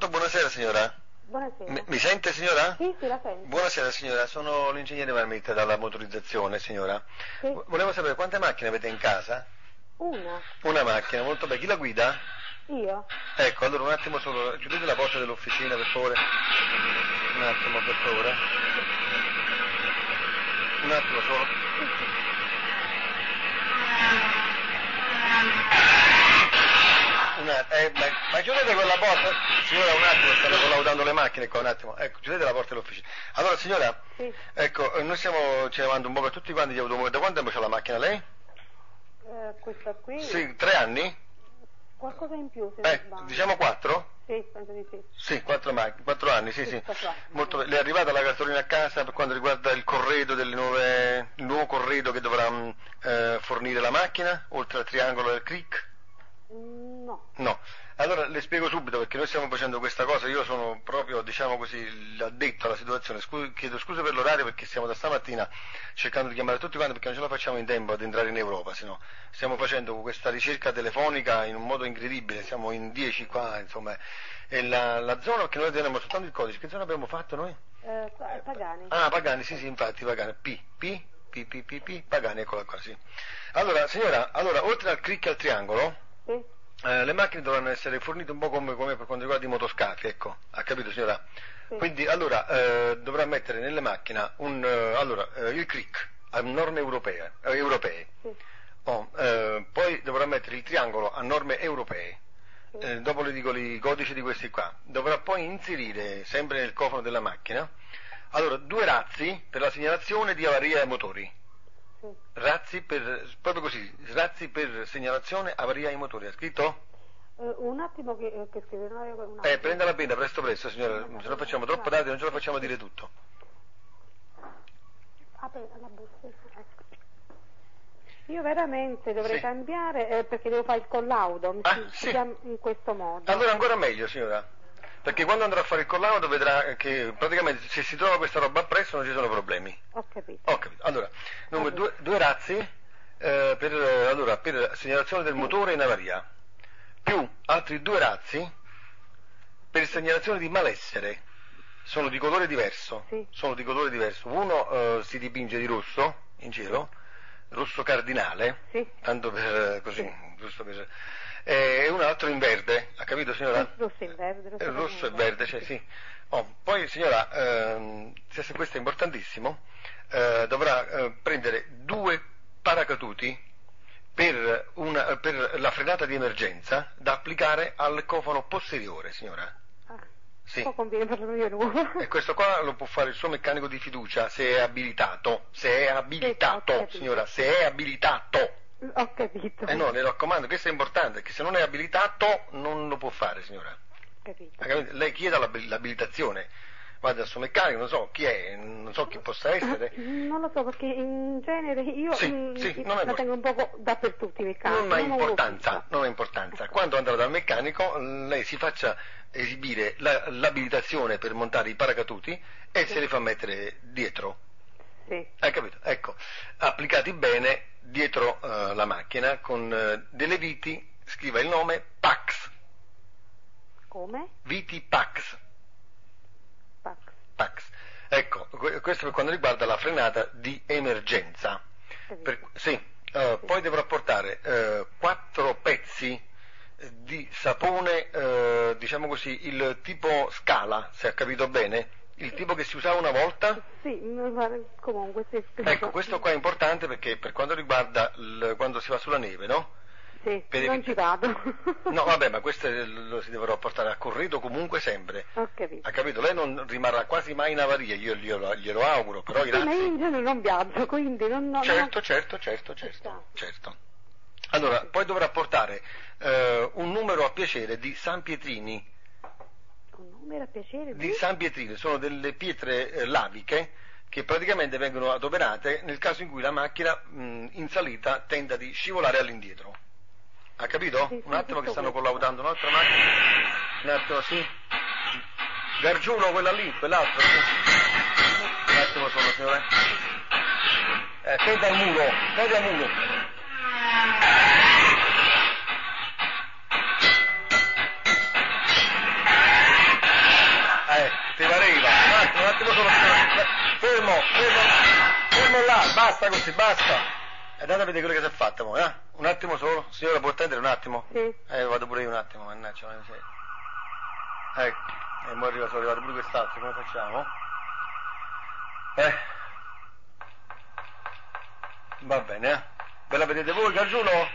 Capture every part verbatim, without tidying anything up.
Pronto, buonasera signora. Buonasera. Mi, mi sente signora? Sì, sì, la sento. Buonasera signora, sono l'ingegnere Marmitta dalla motorizzazione signora. Sì. Volevo sapere quante macchine avete in casa? Una. Una macchina, molto bene. Chi la guida? Io. Ecco, allora un attimo solo, chiudete la porta dell'officina per favore. Un attimo per favore. Un attimo solo. Una, eh, ma, ma chiudete quella porta? Signora, un attimo, stanno collaudando le macchine qua, un attimo. Ecco, chiudete la porta dell'officina. Allora signora, Sì. ecco, noi stiamo chiamando un po' per tutti quanti gli automobili. Da quanto tempo c'ha la macchina lei? Eh, questa qui. Sì, tre anni? Qualcosa in più, se Eh, non sbaglio. diciamo quattro? Sì, penso di sì. Sì, quattro, macchine, quattro anni, sì, Sì, sì. quattro anni. Molto bene. Le è arrivata la cartolina a casa per quanto riguarda il corredo delle nuove, il nuovo corredo che dovrà mh, eh, fornire la macchina, oltre al triangolo del crick? Mm, no. No. Allora le spiego subito perché noi stiamo facendo questa cosa, io sono proprio, diciamo così, l'addetto alla situazione. Scu- chiedo scusa per l'orario perché stiamo da stamattina cercando di chiamare tutti quanti perché non ce la facciamo in tempo ad entrare in Europa, sennò stiamo facendo questa ricerca telefonica in un modo incredibile, siamo in dieci qua, insomma, e la, la zona, perché noi teniamo soltanto il codice, che zona abbiamo fatto noi? Eh, qua- Pagani. Ah, Pagani, sì, sì, infatti, Pagani, P, P, P, P, P, P, Pagani, eccola qua, sì. Allora, signora, allora, oltre al crick e al triangolo, Sì. Eh, le macchine dovranno essere fornite un po' come, come per quanto riguarda i motoscafi, ecco, ha capito signora? Sì. Quindi allora eh, dovrà mettere nelle macchine un, eh, allora, eh, il crick a norme europee, eh, europee. Sì. Oh, eh, poi dovrà mettere il triangolo a norme europee, Sì. eh, dopo le dico i codici di questi qua, dovrà poi inserire sempre nel cofano della macchina, allora due razzi per la segnalazione di avaria ai motori. Sì. Razzi per, proprio così, razzi per segnalazione avaria ai motori, ha scritto? Eh, un attimo che, eh, che scrive, un attimo. Eh, prenda la penna, presto presto signora, se no facciamo troppo tardi, non ce la facciamo dire tutto. Apri la busta. Ecco. Io veramente dovrei Sì. cambiare eh, perché devo fare il collaudo, mi Ah, si, sì. si chiama in questo modo. Allora ancora meglio signora, perché quando andrà a fare il collaudo vedrà che praticamente se si trova questa roba appresso non ci sono problemi. Ho capito. Ho capito, allora, dunque, due, due razzi eh, per, eh, allora, per segnalazione del motore in avaria, più altri due razzi per segnalazione di malessere, sono di colore diverso, Sì. sono di colore diverso, uno eh, si dipinge di rosso in cielo, rosso cardinale, Sì. tanto per eh, così, Sì. giusto per... e un altro in verde, ha capito signora? Sì, rosso e verde, rosso Eh, e rosso e verde. verde, cioè sì. Oh, poi signora, ehm, se se questo è importantissimo, eh, dovrà eh, prendere due paracaduti per, una, per la frenata di emergenza da applicare al cofano posteriore, signora. Ah, Sì. poi conviene farlo io nuovo. E questo qua lo può fare il suo meccanico di fiducia se è abilitato, se è Sì, ho abilitato, capito. signora, se è abilitato. Ho capito. Eh no, le raccomando, questo è importante, perché se non è abilitato non lo può fare, signora. Capito. Ha capito? Lei chieda l'ab- l'abilitazione, vada dal suo meccanico, non so chi è, non so chi possa essere. Non lo so perché in genere io Sì, mm, sì, non è la tengo un po' dappertutto i meccanici. Non ha ho importanza, visto. non ha importanza. Quando andrà dal meccanico, lei si faccia esibire la- l'abilitazione per montare i paracaduti e se li fa mettere dietro. Sì. Hai capito? Ecco, applicati bene dietro eh, la macchina con eh, delle viti, scriva il nome Pax, Come? viti Pax. Pax. Pax. Ecco, que- questo per quanto riguarda la frenata di emergenza. Capito. Per- sì, eh, Sì. poi dovrà portare eh, quattro pezzi eh, di sapone, eh, diciamo così, il tipo scala, se ha capito bene, il tipo che si usava una volta. Sì, mi pare- comunque sì. Ecco, questo qua è importante perché per quanto riguarda il- quando si va sulla neve, no? Sì, per non evi- ci vado. No, vabbè, ma questo è- lo si dovrà portare a corredo comunque sempre. Ho capito. Ha capito? Lei non rimarrà quasi mai in avaria, io glielo, glielo auguro, però Sì, ma io grazie. in genere non viaggio, quindi non... non Certo, certo, certo, certo, Esatto. certo. Allora, poi dovrà portare eh, un numero a piacere di San Pietrini. Un numero a piacere Di San Pietrini, sono delle pietre eh, laviche che praticamente vengono adoperate nel caso in cui la macchina mh, in salita tenda di scivolare all'indietro. Ha capito? Sì, Un sì, attimo che tutto stanno questo. collaudando un'altra macchina. Un attimo, sì. Gargiulo, quella lì, quell'altra, sì. Un attimo solo, signore. Eh, tenda al muro, tenda al muro. attimo solo, signora. Fermo, fermo, fermo là, basta così, basta. E andate a vedere quello che si è fatto, mo, eh? Un attimo solo, signora, può attendere un attimo? Sì. Eh, vado pure io un attimo, mannaggia, ma sei. Ecco, e mo arriva, sono arrivato pure quest'altro, come facciamo? Eh. Va bene, eh? Ve la vedete voi, Gargiulo?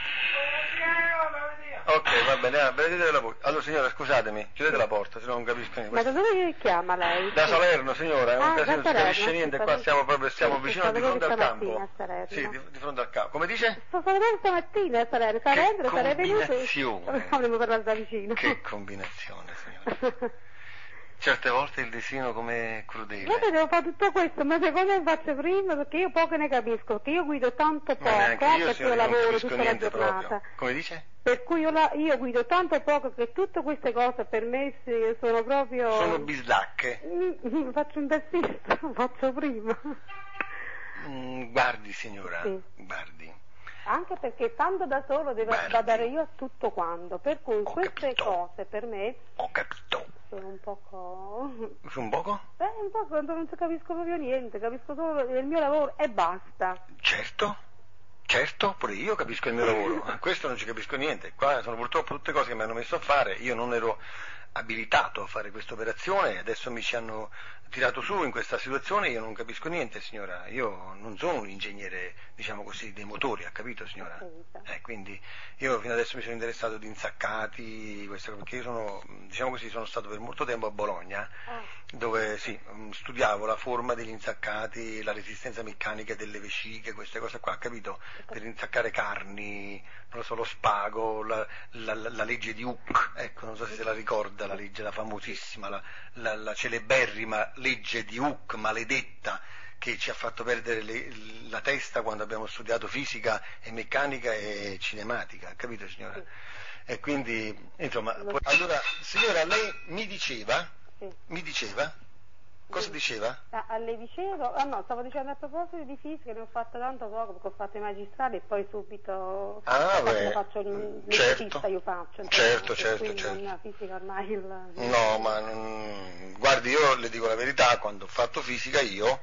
Ok, va bene, eh, vedetela voi. Allora signora, scusatemi, chiudete la porta, se no non capisco niente. Ma da dove chiama lei? Da Salerno, signora, è un Ah, casino, non da si capisce Salerno, niente, sì, qua sì, stiamo proprio, stiamo sì, vicino sì, di fronte al stamattina campo. a Salerno. Sì, di, di fronte al campo. Come dice? Sto vedendo stamattina a Salerno, Salerno, sarei venuto. Combinazione. Avremmo parlato da vicino. Che combinazione, signora. Certe volte il destino come crudele. Io devo fare tutto questo, ma secondo me faccio prima perché io poco ne capisco, perché io guido tanto poco, Ma neanche io, perché signora, io non lavoro capisco tutta la niente giornata. proprio. Come dice? Per cui io, la, io guido tanto poco che tutte queste cose per me si- sono proprio... Sono bislacche. Mm, faccio un testista, faccio prima. Mm, guardi, signora, Sì. guardi. Anche perché stando da solo devo Guardi. badare io a tutto quanto, per cui Ho queste capito. cose per me Ho capito. sono un poco... Su un poco? Eh, un poco, non ci capisco proprio niente, capisco solo il mio lavoro e basta. Certo, certo, pure io capisco il mio lavoro, a questo non ci capisco niente, qua sono purtroppo tutte cose che mi hanno messo a fare, io non ero abilitato a fare questa operazione, adesso mi ci hanno tirato su in questa situazione, io non capisco niente, signora, io non sono un ingegnere, diciamo così, dei motori, ha capito, signora? Eh, quindi io fino adesso mi sono interessato di insaccati, queste cose, perché io sono, diciamo così, sono stato per molto tempo a Bologna, Ah. dove sì, studiavo la forma degli insaccati, la resistenza meccanica delle vesciche, queste cose qua, capito? Per insaccare carni, non lo so, lo spago, la, la, la, la legge di Hooke, ecco, non so se se la ricorda, la legge, la famosissima, la, la, la celeberrima legge di Hooke, maledetta, che ci ha fatto perdere le, la testa quando abbiamo studiato fisica e meccanica e cinematica, capito signora? Sì. E quindi, insomma, poi- allora, signora, lei mi diceva, Sì. mi diceva, cosa Sì. diceva? Ah, ah, le dicevo, ah no, stavo dicendo a proposito di fisica, ne ho fatto tanto poco perché ho fatto i magistrali e poi subito Ah, faccio, beh, faccio il certo, l'estetista, io faccio. certo, per certo, cui certo. non- la fisica ormai il... No, ma non- guardi, io le dico la verità, quando ho fatto fisica io,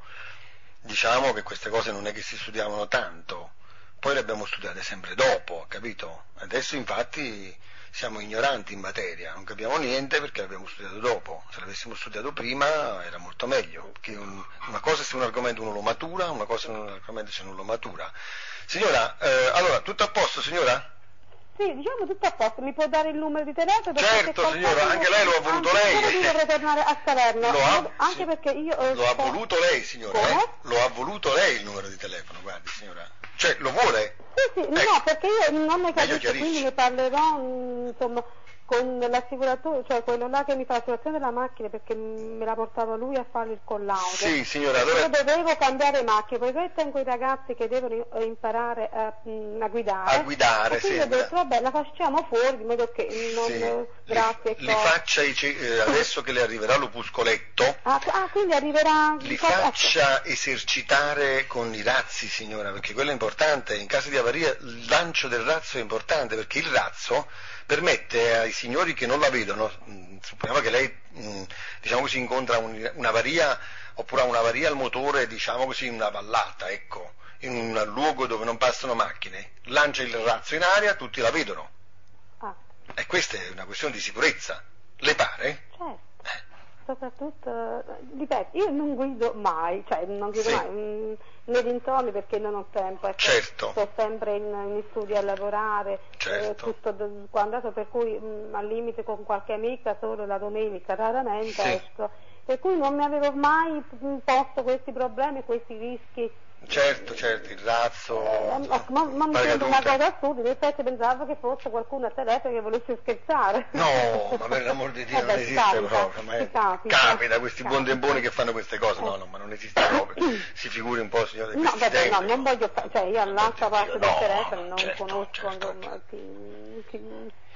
diciamo che queste cose non è che si studiavano tanto, poi le abbiamo studiate sempre dopo, capito? Adesso infatti siamo ignoranti in materia, non capiamo niente perché l'abbiamo studiato dopo, se l'avessimo studiato prima era molto meglio, perché un- una cosa se un argomento uno lo matura, una cosa se un argomento se non lo matura. Signora, eh, allora, tutto a posto signora? Sì, diciamo tutto a posto, mi può dare il numero di telefono? Perché Certo, se signora, qualcosa- anche lei lo ha voluto anche lei. solo io dovrei tornare a Salerno, Lo ha- anche sì. perché io... eh, Lo ha sto- voluto lei, signora, Come? eh? Lo ha voluto lei il numero di telefono, guardi, signora. Cioè, lo vuole? Sì, sì, Ecco. no, perché io non ne capisco, chiarisci. quindi ne parlerò, mm, insomma, con l'assicuratore, cioè quello là che mi fa l'assicurazione della macchina, perché me l'ha portato lui a fare il collaudo. Sì, signora, Io allora dovevo cambiare macchina, poiché tengo i ragazzi che devono eh, imparare a, mm, a guidare. a guidare, e quindi sì. ho detto, vabbè, la facciamo fuori, di modo che non... Sì. eh, grazie. Li, li ecco. faccia, i ce- eh, adesso che le arriverà l'opuscoletto, Ah, ah, quindi arriverà... li cosa- faccia esercitare con i razzi, signora, perché quello è importante, in caso di avaria il lancio del razzo è importante, perché il razzo permette ai signori che non la vedono, mh, supponiamo che lei, mh, diciamo così, incontra un- un'avaria, oppure ha un'avaria al motore, diciamo così, in una vallata, ecco, in un luogo dove non passano macchine, lancia il razzo in aria, tutti la vedono, Ah, e questa è una questione di sicurezza, le pare? certo. Soprattutto, eh, ripeto, io non guido mai, cioè non guido Sì. mai, mm, nei dintorni perché non ho tempo, ecco. Certo. Sto sempre in, in studio a lavorare, Certo. eh, tutto d- quando, per cui mm, al limite con qualche amica solo la domenica, raramente Sì. esco, per cui non mi avevo mai mm, posto questi problemi, questi rischi. Certo, certo, il razzo, Eh, ecco, ma, ma mi sembra una paracadute. cosa assurda, in effetti pensavo che fosse qualcuno a telefono che volesse scherzare. No, ma per l'amor di Dio Eh non beh, esiste capita, proprio, ma è- ci capita. capita questi Capita. buondeboni che fanno queste cose, no, no, ma non esiste proprio, si figuri un po' signore No, questi vabbè, no, tempi. non voglio fa- cioè io all'altra Oddio, parte del no, telefono non certo, conosco certo. insomma, chi, chi,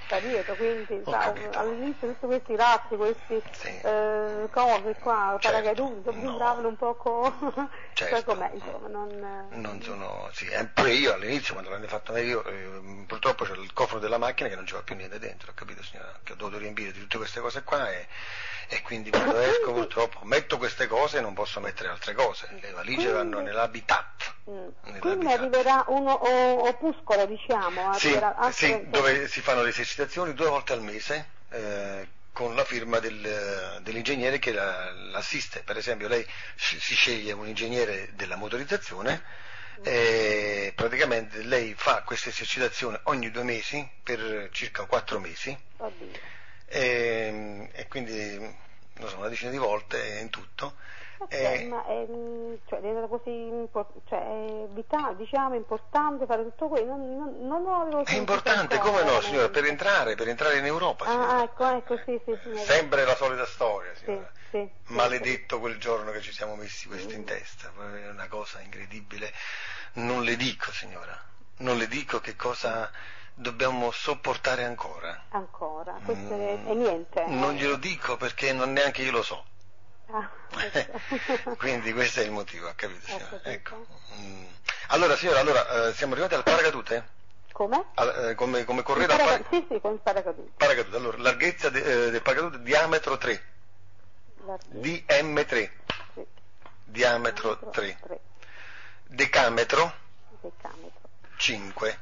sta dietro, quindi Ho sa, capito. all'inizio tutti questi razzi, questi Sì. eh, cose qua, Certo, paracaduti, no. sembravano un poco, Certo. cioè com'è, insomma, non... Non sono, sì, eh, pure io all'inizio quando l'hanno fatto io, eh, purtroppo c'è il cofano della macchina che non c'era più niente dentro, ho capito signora? Che ho dovuto riempire di tutte queste cose qua e, e quindi quando esco purtroppo metto queste cose e non posso mettere altre cose, le valigie Quindi- vanno nell'habitat. Mm. nell'habitat. Quindi arriverà un o- opuscolo, diciamo, Sì, arriverà altre- sì, dove si fanno le esercitazioni due volte al mese eh, con la firma del- dell'ingegnere che la- l'assiste. Per esempio lei sci- si sceglie un ingegnere della motorizzazione e praticamente lei fa questa esercitazione ogni due mesi per circa quattro mesi Oddio. e, e quindi non so, una decina di volte in tutto. Ok, E- ma è, mm, cioè, diventa così impor- cioè, è vitale, diciamo, importante fare tutto questo, non, non, non lo avevo È sentito importante, ancora, come no, veramente. signora, per entrare, per entrare in Europa, signora. Ah, ecco, ecco, sì, sì, sì. Sempre la solita storia, Sì, signora. sì, sì, Maledetto quel giorno che ci siamo messi questo in Mm. testa, è una cosa incredibile. Non le dico, signora, non le dico che cosa dobbiamo sopportare ancora. Ancora, questo Mm, è, è niente. Non eh. glielo dico perché non neanche io lo so. Ah, ecco. Quindi questo è il motivo, ha capito, Ho signora? capito. Ecco. Mm. Allora, signora, allora, eh, siamo arrivati al paracadute? Come? Al- eh, come, come Il correte al paraca- paracadute? Sì, sì, con il paracadute. Paracadute, allora, larghezza de- eh, del paracadute, diametro tre, Larghezza, D M tre, sì. diametro tre, tre, decametro decametro. cinque,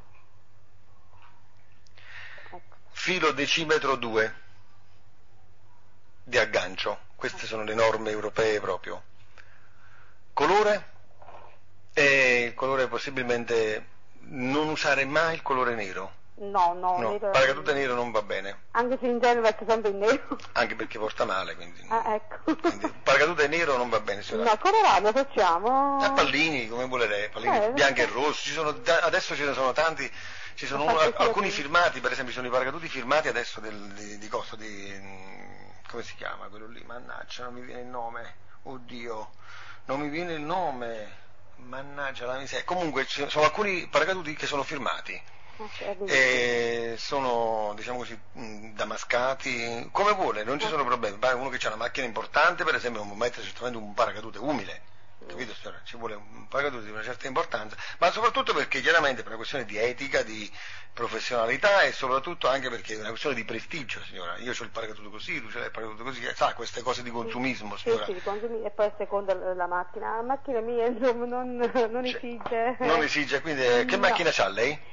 Ecco. filo decimetro due di aggancio, queste sono le norme europee proprio. Colore? E il colore possibilmente non usare mai il colore nero. No, no, No, nero- paracadute nero non va bene, anche se in genere metto sempre in nero. anche perché porta male, quindi, Ah, ecco. quindi paracadute nero non va bene, signora. No, colorado facciamo. A pallini, come vuole lei, pallini Eh, bianchi e rossi, ci sono, da- adesso ce ne sono tanti, ci sono Ho uno- fatto alcuni sì. firmati, per esempio ci sono i paracaduti firmati adesso del, di, di costo di, mm, come si chiama quello lì, mannaggia, non mi viene il nome, oddio, non mi viene il nome, mannaggia la miseria, comunque ci sono alcuni paracaduti che sono firmati. E sono, diciamo così, mh, damascati, come vuole, non ci sono problemi. Ma uno che ha una macchina importante, per esempio, non può mettere certamente un paracadute umile, capito signora? Ci vuole un paracadute di una certa importanza, ma soprattutto perché chiaramente per una questione di etica, di professionalità e soprattutto anche perché è una questione di prestigio, signora. Io ho il paracadute così, lui c'ha il paracadute così, sa, queste cose di consumismo, Sì, signora. sì, di consumi- e poi a seconda la la macchina. La macchina mia, insomma, non, non Cioè, esige. Non esige, quindi eh, che No. macchina c'ha lei?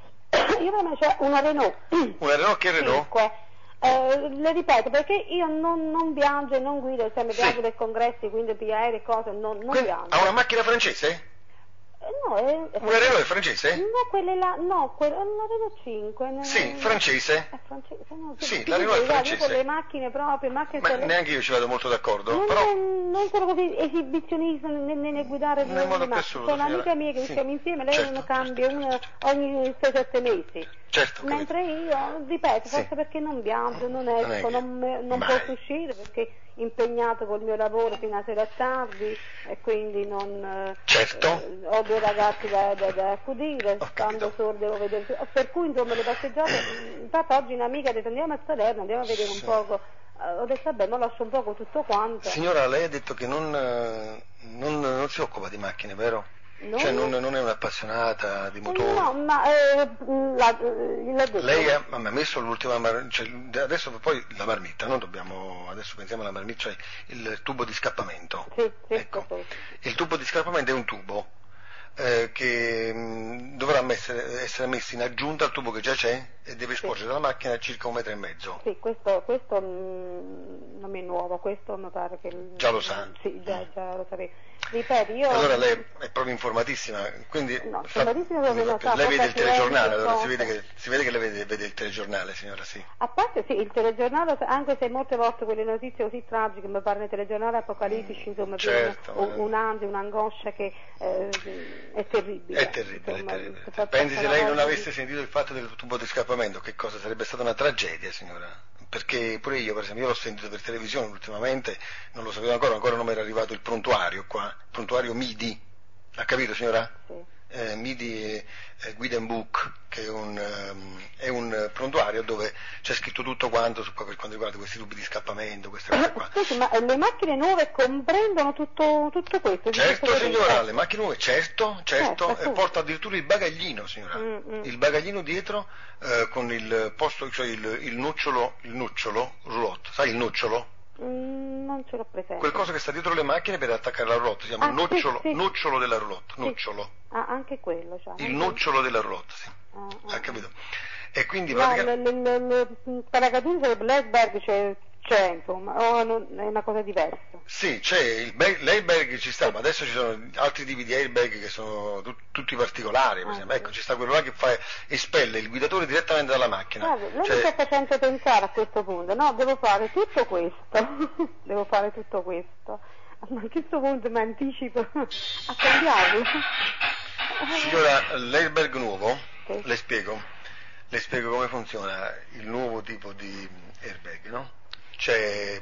Io per me c'è una Renault. Una Renault, che Renault? cinque. Eh, le ripeto, perché io non, non viaggio e non guido, cioè mi Sì. viaggio dei congressi, quindi P R e cose, non, non Quindi, viaggio. ha una macchina francese? Eh, No, è, è Una Renault è francese? No, quelle là, no, quella, una Renault cinque. non- Sì, francese? È francese, no, Sì, ti la dico, Renault è guarda, io francese. con le macchine proprio, macchine Ma cioè, neanche io ci vado molto d'accordo, non, però non sono così esibizionista nel, nel guidare Nel le modo più macchine. assoluto, Sono signora. un'amica mia che Sì. siamo insieme, lei Certo, non cambia certo, una certo. ogni sei sette mesi. certo, ho capito. Mentre io, ripeto, Sì. forse perché non viaggio, non Non è esco, che- non, me- non mai. posso uscire perché impegnato col mio lavoro fino a sera tardi e quindi non eh, Certo. eh, ho due ragazzi da, da, da accudire, Ho stando capito. solo devo vedere, per cui insomma le passeggiate, infatti oggi un'amica ha detto andiamo a Salerno, andiamo a vedere Sì. un poco, Eh, ho detto vabbè ma lascio un poco tutto quanto. Signora, lei ha detto che non, eh, non, non si occupa di macchine, vero? Non- Cioè non, non è un'appassionata di motori. No, ma eh, la, eh, l'ho detto. Lei ha, ma mi ha messo l'ultima mar- cioè, adesso poi la marmitta, no? Dobbiamo, adesso pensiamo alla marmitta, cioè il tubo di scappamento. Sì, sì, Ecco. sì, sì. Il tubo di scappamento è un tubo eh, che mh, dovrà essere, essere messo in aggiunta al tubo che già c'è e deve sporgere dalla macchina circa un metro e mezzo. Sì, questo, questo mm, non mi è nuovo, questo mi pare che... Già lo sa? Sì, già, già lo sapevo. Ripeto, io... Allora lei è proprio informatissima, quindi No, fa- informatissima proprio no, sa, lei vede il poca telegiornale, cliente, allora si cose. vede che, si vede che lei vede, vede il telegiornale, signora, sì. A parte sì, il telegiornale, anche se molte volte quelle notizie così tragiche, mi pare nei telegiornali apocalittici, insomma, certo, pieno, un, eh. un'ansia, un'angoscia che eh, è terribile. È terribile, insomma, è terribile. si fa Pensi se passare lei non una cosa avesse sentito il fatto del tubo di scappamento, che cosa sarebbe stata una tragedia, signora? Perché pure io, per esempio, io l'ho sentito per televisione ultimamente, non lo sapevo ancora, ancora non mi era arrivato il prontuario qua, il prontuario MIDI. Ha capito, signora? Sì. eh, Midi eh, Guidenbook, che è un, um, è un prontuario dove c'è scritto tutto quanto su, per quanto riguarda questi tubi di scappamento, queste cose qua. Scusi, ma le macchine nuove comprendono tutto, tutto questo? Certo tutto signora, questo? le macchine nuove, certo, certo, Certo, e porta addirittura il bagaglino signora, Mm, mm. il bagaglino dietro eh, con il posto, cioè il, il nocciolo, il nocciolo, roulotte, sai il nocciolo? Mm, non ce l'ho presente. Quel coso che sta dietro le macchine per attaccare la roulotte, si chiama Ah, nocciolo, sì, sì. nocciolo della roulotte, Sì. nocciolo, Ah, anche quello, cioè. il nocciolo della roulotte, sì, Ah, ah, ha capito? E quindi no, praticamente... le, le, le, le paracadute per l'iceberg c'è, c'è, insomma, o non, è una cosa diversa. Sì, c'è il ba- l'airbag ci sta, ma adesso ci sono altri tipi di airbag che sono tu- tutti particolari, per Ah, esempio. sì. Ecco, ci sta quello là che fa, espelle il guidatore direttamente dalla macchina. Guarda, lei Cioè, mi sta facendo pensare a questo punto, no, devo fare tutto questo, devo fare tutto questo, ma a questo punto mi anticipo a cambiarlo. signora, l'airbag nuovo, Sì. le spiego, le spiego come funziona il nuovo tipo di airbag, no? Cioè,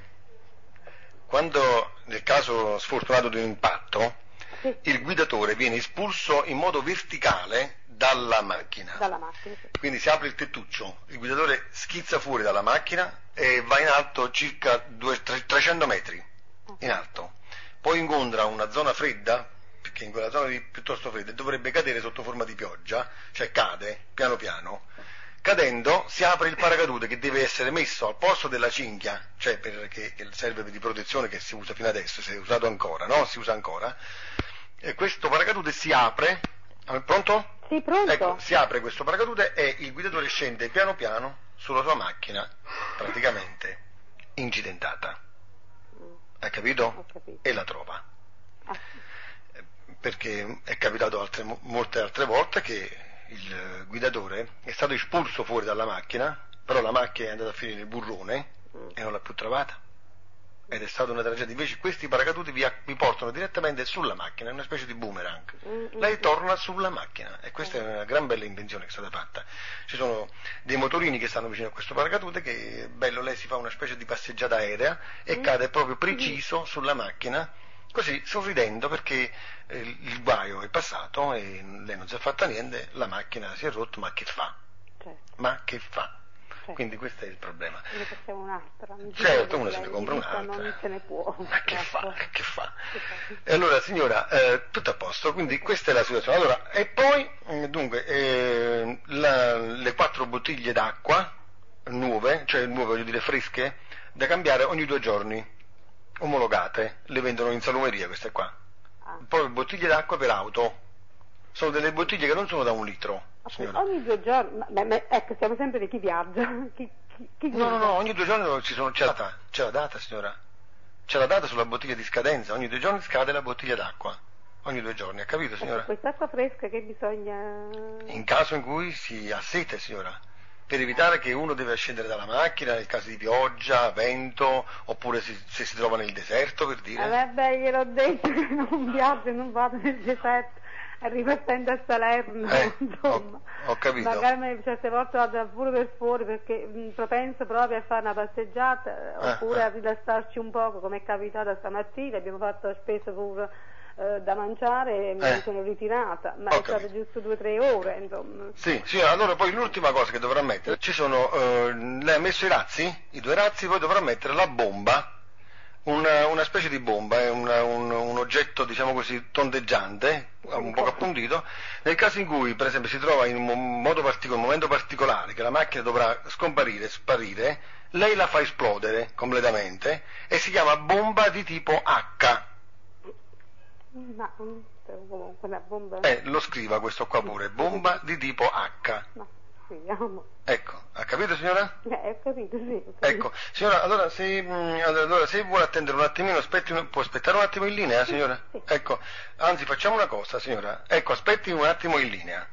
quando nel caso sfortunato di un impatto, Sì, il guidatore viene espulso in modo verticale dalla macchina. dalla macchina, sì. Quindi si apre il tettuccio, il guidatore schizza fuori dalla macchina e va in alto circa due- tre- trecento metri in alto. Poi incontra una zona fredda, perché in quella zona lì piuttosto fredda dovrebbe cadere sotto forma di pioggia, cioè cade piano piano. Cadendo si apre il paracadute che deve essere messo al posto della cinghia, cioè per, che, che serve di protezione che si usa fino adesso, si è usato ancora, no? Si usa ancora. E questo paracadute si apre, ah, pronto? Sì, pronto? Ecco, si apre questo paracadute e il guidatore scende piano piano sulla sua macchina, praticamente incidentata. Hai capito? Ho capito. E la trova. Ah, Perché è capitato altre, molte altre volte che il guidatore è stato espulso fuori dalla macchina, però la macchina è andata a finire nel burrone e non l'ha più trovata. Ed è stata una tragedia. Invece questi paracaduti vi, vi portano direttamente sulla macchina, è una specie di boomerang. mm, Lei mm, torna sulla macchina e questa è una gran bella invenzione che è stata fatta. Ci sono dei motorini che stanno vicino a questo paracadute che è bello, lei si fa una specie di passeggiata aerea e Mm. cade proprio preciso sulla macchina, così sorridendo perché eh, il guaio è passato e lei non si è fatta niente, la macchina si è rotta, ma che fa? certo, Ma che fa? certo. Quindi questo è il problema. Ne facciamo un'altra. Mi Certo, dico uno che se ne la compra rivista un'altra. Non se ne può. Ma che ecco. fa? Che fa? Che fa? E allora signora, eh, tutto a posto, quindi questa è la situazione. Allora, e poi, eh, dunque, eh, la- le quattro bottiglie d'acqua nuove, cioè nuove voglio dire fresche, da cambiare ogni due giorni, omologate, le vendono in salumeria queste qua. Ah. Poi bottiglie d'acqua per auto, sono delle bottiglie che non sono da un litro, Ok, signora. ogni due giorni, ma, ma- ma- ecco, siamo sempre di chi viaggia. Chi, chi, chi No, no, guida? no, ogni due giorni ci sono, c'è la data, c'è la data signora, c'è la data sulla bottiglia di scadenza, ogni due giorni scade la bottiglia d'acqua, ogni due giorni, ha capito signora? Ecco, quest'acqua fresca che bisogna... In caso in cui si ha sete signora, per evitare che uno deve scendere dalla macchina nel caso di pioggia, vento, oppure si- se si trova nel deserto per dire. Eh, vabbè, gliel'ho detto che non viaggio, non vado nel deserto, ripartendo a Salerno, Eh, insomma. ho- ho capito. Magari certe volte vado pure per fuori perché mh, propenso proprio a fare una passeggiata, Eh, oppure eh. a rilassarci un poco, come è capitato stamattina, abbiamo fatto spesso pure eh, da mangiare e mi Eh. sono ritirata, ma Ho è stato capito. giusto due o tre ore, insomma. Sì, sì, allora poi l'ultima cosa che dovrà mettere, ci sono, eh, lei ha messo i razzi, i due razzi, poi dovrà mettere la bomba, una, una specie di bomba, è una- un, un oggetto diciamo così tondeggiante, un po' appuntito, nel caso in cui per esempio si trova in un mo- modo particolare, un momento particolare che la macchina dovrà scomparire, sparire, lei la fa esplodere completamente e si chiama bomba di tipo H. Ma mm, comunque una bomba... Eh, lo scriva questo qua pure, bomba di tipo H. No, speriamo. Ecco, ha capito signora? Eh, ho capito, sì. Ho capito. Ecco, signora, allora se, mh, allora, se vuole attendere un attimino, aspetti, un- può aspettare un attimo in linea, signora? sì. Ecco, anzi facciamo una cosa, signora. Ecco, aspetti un attimo in linea.